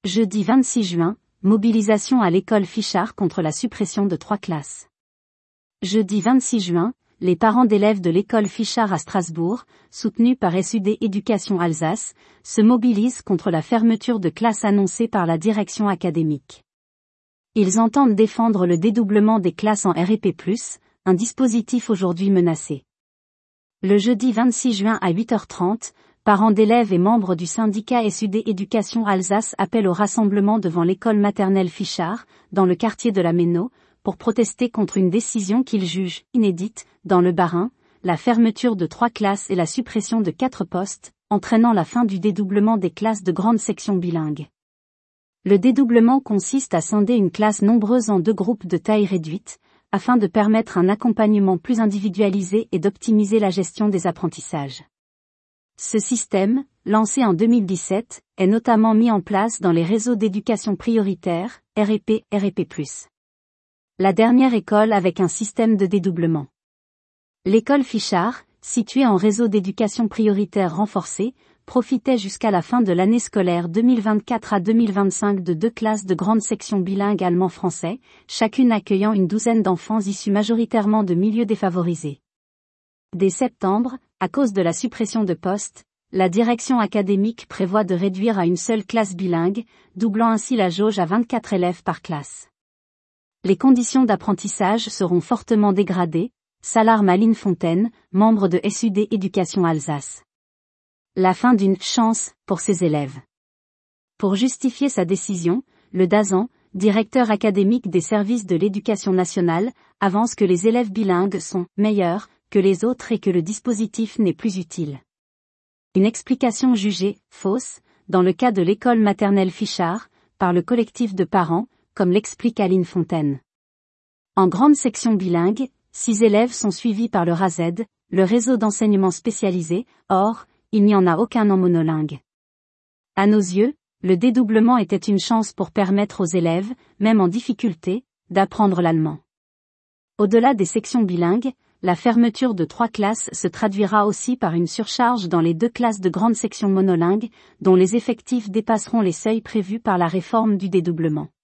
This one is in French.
Jeudi 26 juin, mobilisation à l'école Fichard contre la suppression de 3 classes. Jeudi 26 juin, les parents d'élèves de l'école Fichard à Strasbourg, soutenus par SUD Éducation Alsace, se mobilisent contre la fermeture de classes annoncée par la direction académique. Ils entendent défendre le dédoublement des classes en REP+, un dispositif aujourd'hui menacé. Le jeudi 26 juin à 8h30, parents d'élèves et membres du syndicat SUD Éducation Alsace appellent au rassemblement devant l'école maternelle Fichard, dans le quartier de la Méno, pour protester contre une décision qu'ils jugent inédite, dans le Bas-Rhin, la fermeture de 3 classes et la suppression de 4 postes, entraînant la fin du dédoublement des classes de grande section bilingue. Le dédoublement consiste à scinder une classe nombreuse en 2 groupes de taille réduite, afin de permettre un accompagnement plus individualisé et d'optimiser la gestion des apprentissages. Ce système, lancé en 2017, est notamment mis en place dans les réseaux d'éducation prioritaire, REP, REP+. La dernière école avec un système de dédoublement. L'école Fichard, située en réseau d'éducation prioritaire renforcé, profitait jusqu'à la fin de l'année scolaire 2024 à 2025 de 2 classes de grande section bilingue allemand-français, chacune accueillant une douzaine d'enfants issus majoritairement de milieux défavorisés. Dès septembre, à cause de la suppression de postes, la direction académique prévoit de réduire à une seule classe bilingue, doublant ainsi la jauge à 24 élèves par classe. Les conditions d'apprentissage seront fortement dégradées, s'alarme Aline Fontaine, membre de SUD Éducation Alsace. La fin d'une « chance » pour ses élèves. Pour justifier sa décision, le DAZAN, directeur académique des services de l'éducation nationale, avance que les élèves bilingues sont « meilleurs » que les autres et que le dispositif n'est plus utile. Une explication jugée « fausse » dans le cas de l'école maternelle Fichard, par le collectif de parents, comme l'explique Aline Fontaine. En grande section bilingue, 6 élèves sont suivis par le RASED, le réseau d'enseignement spécialisé, or, il n'y en a aucun en monolingue. À nos yeux, le dédoublement était une chance pour permettre aux élèves, même en difficulté, d'apprendre l'allemand. Au-delà des sections bilingues, la fermeture de 3 classes se traduira aussi par une surcharge dans les 2 classes de grande section monolingue, dont les effectifs dépasseront les seuils prévus par la réforme du dédoublement.